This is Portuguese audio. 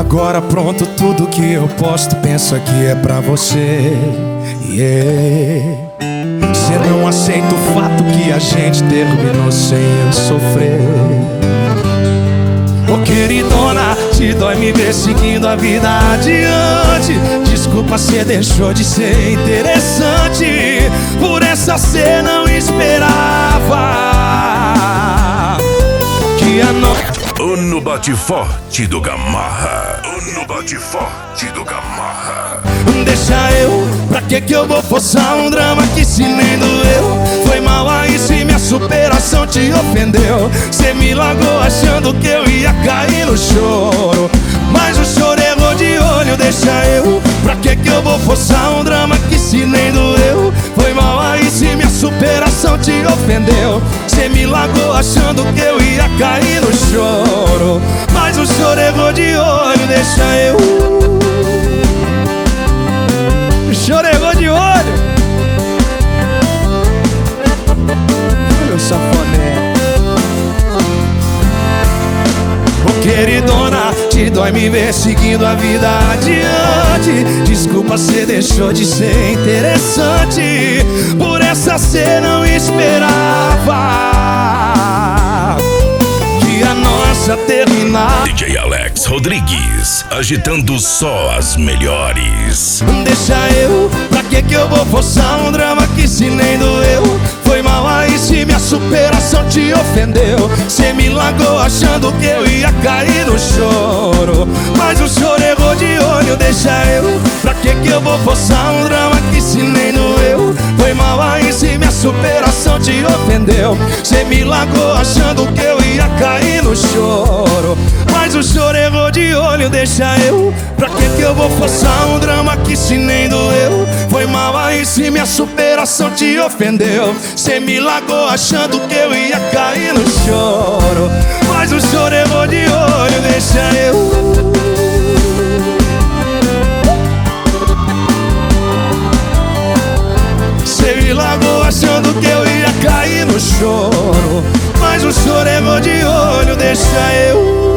Agora pronto, tudo que eu posto, pensa que é pra você. Cê não aceita o fato que a gente terminou sem eu sofrer. Ô queridona, te dói me ver seguindo a vida adiante. Desculpa, cê deixou de ser interessante. Por essa cê não esperava que a noite... No bate forte do Gamarra. No bate forte do Gamarra. Deixa eu, pra que eu vou forçar um drama que se nem doeu? Foi mal aí se minha superação te ofendeu. Cê me largou achando que eu ia cair no choro, mas o choro errou de olho. Deixa eu, pra que eu vou forçar um drama que se nem doeu? Foi mal aí se minha superação te ofendeu. Cê me largou achando que eu ia cair no choro, mas o choro errou de olho. Deixa eu, o choro errou de olho. Meu safoné. Ô queridona, te dói me ver seguindo a vida adiante. Desculpa, cê deixou de ser interessante. Por essa cê não esperava que a nossa terminar. DJ Alex Rodrigues, agitando só as melhores. Deixa eu, pra que eu vou forçar um drama que se nem doeu? Foi mal aí se minha superação te ofendeu. Cê me largou achando que eu ia cair no choro, mas o choro errou de olho. Deixa eu, pra que eu vou forçar um drama que se nem doeu? Foi mal aí se minha superação te ofendeu. Cê me largou achando que eu ia cair no choro, mas o choro errou de olho. Deixa eu, pra que eu vou forçar um drama que se nem doeu? Foi mal aí se minha superação te ofendeu. Cê me largou achando que eu ia cair no choro, mas o choro errou de olho. Deixa eu, cê me largou achando que eu ia cair no choro, mas o choro errou de olho. Deixa eu,